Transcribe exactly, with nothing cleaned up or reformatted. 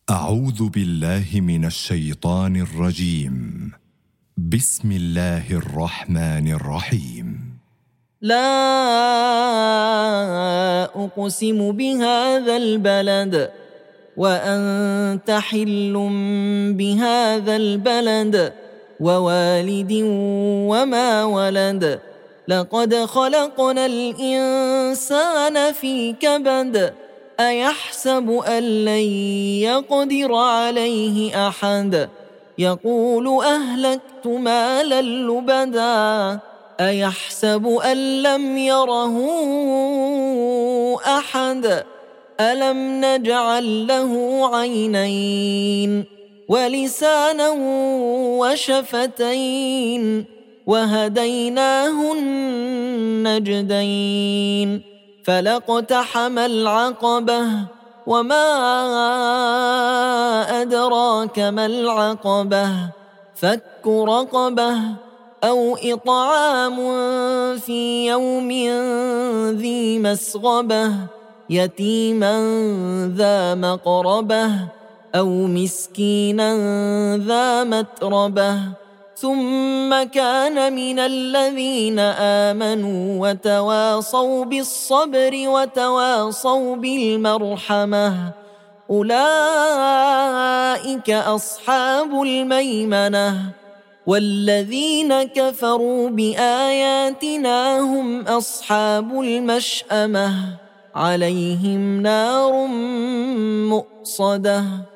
أعوذ بالله من الشيطان الرجيم. بسم الله الرحمن الرحيم. لا أقسم بهذا البلد وأنت حل بهذا البلد ووالد وما ولد لقد خلقنا الإنسان في كبد أيحسب أن لن يقدر عليه أحد يقول أهلكت مالا لبدا أيحسب أن لم يره أحد ألم نجعل له عينين ولسانا وشفتين وهديناه النجدين فلاقتحم العقبة وما أدراك ما العقبة فك رقبة أو إطعام في يوم ذي مسغبة يتيما ذا مقربة أو مسكينا ذا متربة ثم كان من الذين آمنوا وتواصوا بالصبر وتواصوا بالمرحمة أولئك أصحاب الميمنة والذين كفروا بآياتنا هم أصحاب المشأمة عليهم نار مؤصدة.